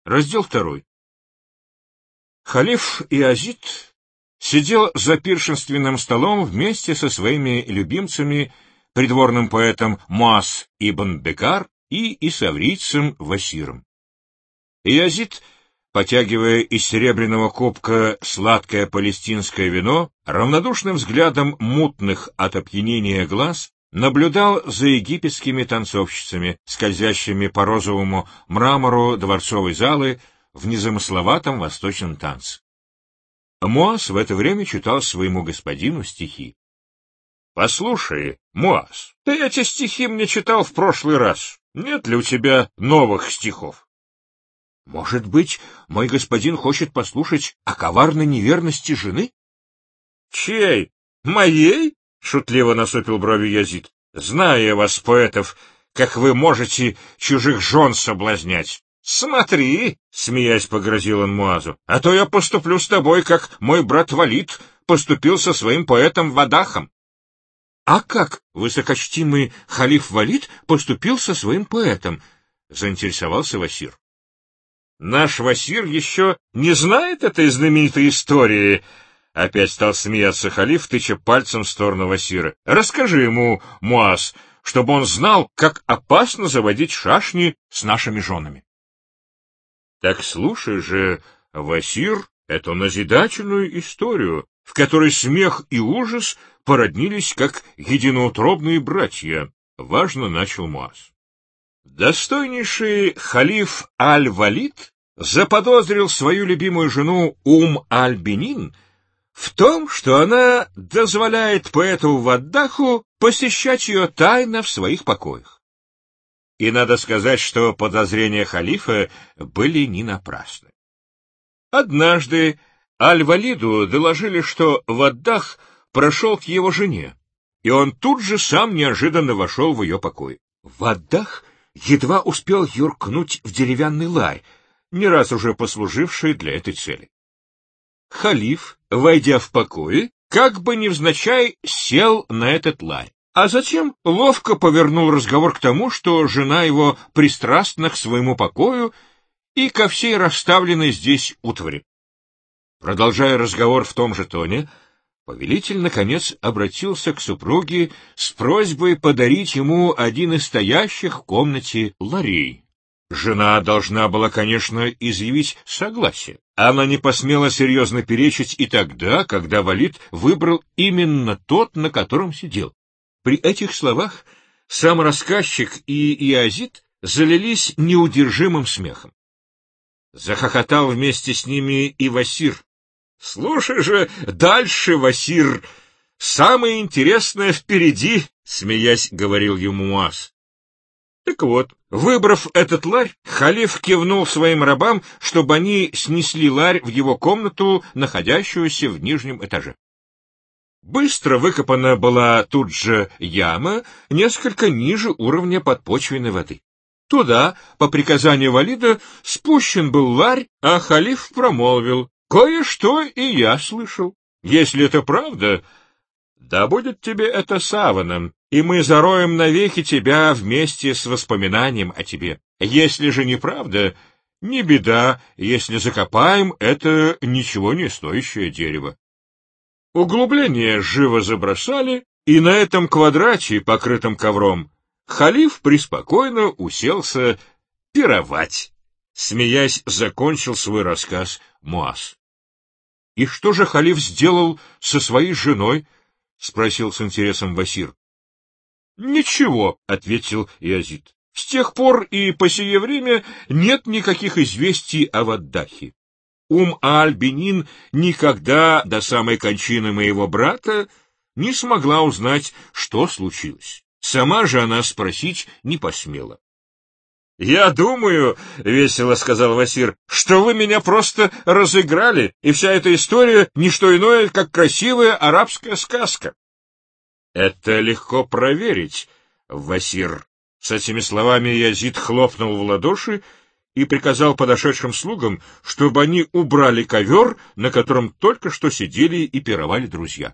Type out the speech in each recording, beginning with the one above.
Раздел 2. Халиф Иязид сидел за пиршественным столом вместе со своими любимцами, придворным поэтом Муаз ибн Бекар и исаврийцем Васиром. Иязид, потягивая из серебряного кубка сладкое палестинское вино, равнодушным взглядом мутных от опьянения глаз наблюдал за египетскими танцовщицами, скользящими по розовому мрамору дворцовой залы в незамысловатом восточном танце. Муаз в это время читал своему господину стихи. — Послушай, Муаз, ты эти стихи мне читал в прошлый раз. Нет ли у тебя новых стихов? — Может быть, мой господин хочет послушать о коварной неверности жены? — Чьей? Моей? — шутливо насупил брови Иязид. — Знаю я вас, поэтов, как вы можете чужих жен соблазнять. — Смотри, — смеясь погрозил он Муазу, — а то я поступлю с тобой, как мой брат Валид поступил со своим поэтом Вадахом. — А как высокочтимый халиф Валид поступил со своим поэтом? — заинтересовался Васир. — Наш Васир еще не знает этой знаменитой истории, — опять стал смеяться халиф, тыча пальцем в сторону Васира. — Расскажи ему, Муаз, чтобы он знал, как опасно заводить шашни с нашими женами. — Так слушай же, Васир, эту назидательную историю, в которой смех и ужас породнились как единоутробные братья, — важно начал Муаз. Достойнейший халиф Аль-Валид заподозрил свою любимую жену Аль-Бенин в том, что она дозволяет поэту Ваддаху посещать ее тайно в своих покоях. И надо сказать, что подозрения халифа были не напрасны. Однажды Аль-Валиду доложили, что Ваддах прошел к его жене, и он тут же сам неожиданно вошел в ее покой. Ваддах едва успел юркнуть в деревянный ларь, не раз уже послуживший для этой цели. Халиф, войдя в покои, как бы невзначай сел на этот ларь, а затем ловко повернул разговор к тому, что жена его пристрастна к своему покою и ко всей расставленной здесь утвари. Продолжая разговор в том же тоне, повелитель, наконец, обратился к супруге с просьбой подарить ему один из стоящих в комнате ларей. Жена должна была, конечно, изъявить согласие. Она не посмела серьезно перечить и тогда, когда Валид выбрал именно тот, на котором сидел. При этих словах сам рассказчик и Иязид залились неудержимым смехом. Захохотал вместе с ними и Васир. — Слушай же дальше, Васир, самое интересное впереди, — смеясь говорил ему Муаз. Так вот, выбрав этот ларь, халиф кивнул своим рабам, чтобы они снесли ларь в его комнату, находящуюся в нижнем этаже. Быстро выкопана была тут же яма, несколько ниже уровня подпочвенной воды. Туда, по приказанию Валида, спущен был ларь, а халиф промолвил: «Кое-что и я слышал. Если это правда, да будет тебе это саваном, и мы зароем навеки тебя вместе с воспоминанием о тебе. Если же неправда, не беда, если закопаем это ничего не стоящее дерево». Углубление живо забросали, и на этом квадрате, покрытом ковром, халиф преспокойно уселся пировать. Смеясь, закончил свой рассказ Муаз. — И что же халиф сделал со своей женой? — спросил с интересом Васир. — Ничего, — ответил Иязид. — С тех пор и по сие время нет никаких известий о Ваддахе. Аль-Бенин никогда до самой кончины моего брата не смогла узнать, что случилось. Сама же она спросить не посмела. — Я думаю, — весело сказал Васир, — что вы меня просто разыграли, и вся эта история — не что иное, как красивая арабская сказка. — Это легко проверить, Васир. С этими словами Иязид хлопнул в ладоши и приказал подошедшим слугам, чтобы они убрали ковер, на котором только что сидели и пировали друзья.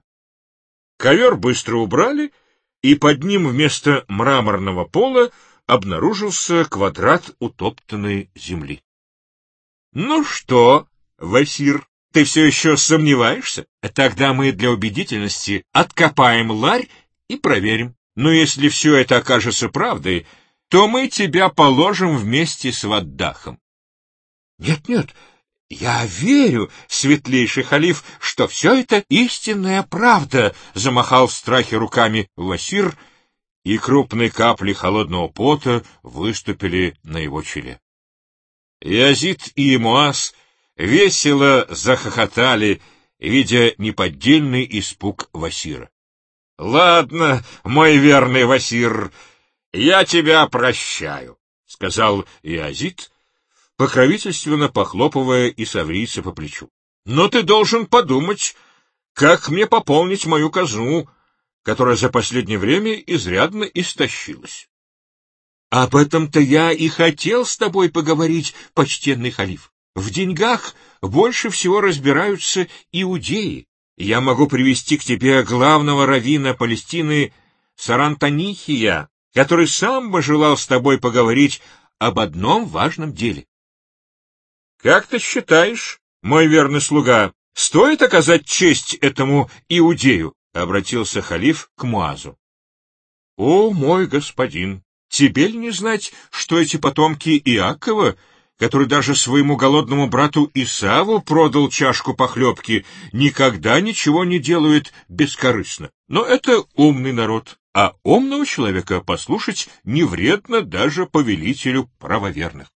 Ковер быстро убрали, и под ним вместо мраморного пола обнаружился квадрат утоптанной земли. Ну что, Васир, ты все еще сомневаешься? Тогда мы для убедительности откопаем ларь и проверим. Но если все это окажется правдой, то мы тебя положим вместе с Ваддахом. Нет, я верю, светлейший халиф, что все это истинная правда, замахал в страхе руками Васир, и крупные капли холодного пота выступили на его челе. Язид и Муаз весело захохотали, видя неподдельный испуг Васира. — Ладно, мой верный Васир, я тебя прощаю, — сказал Язид, покровительственно похлопывая исаврийца по плечу. — Но ты должен подумать, как мне пополнить мою казну, которая за последнее время изрядно истощилась. — Об этом-то я и хотел с тобой поговорить, почтенный халиф. В деньгах больше всего разбираются иудеи. Я могу привести к тебе главного раввина Палестины Сарантанихия, который сам бы желал с тобой поговорить об одном важном деле. — Как ты считаешь, мой верный слуга, стоит оказать честь этому иудею? — обратился халиф к Муазу. — О, мой господин, тебе ли не знать, что эти потомки Иакова, который даже своему голодному брату Исаву продал чашку похлебки, никогда ничего не делают бескорыстно? Но это умный народ, а умного человека послушать не вредно даже повелителю правоверных.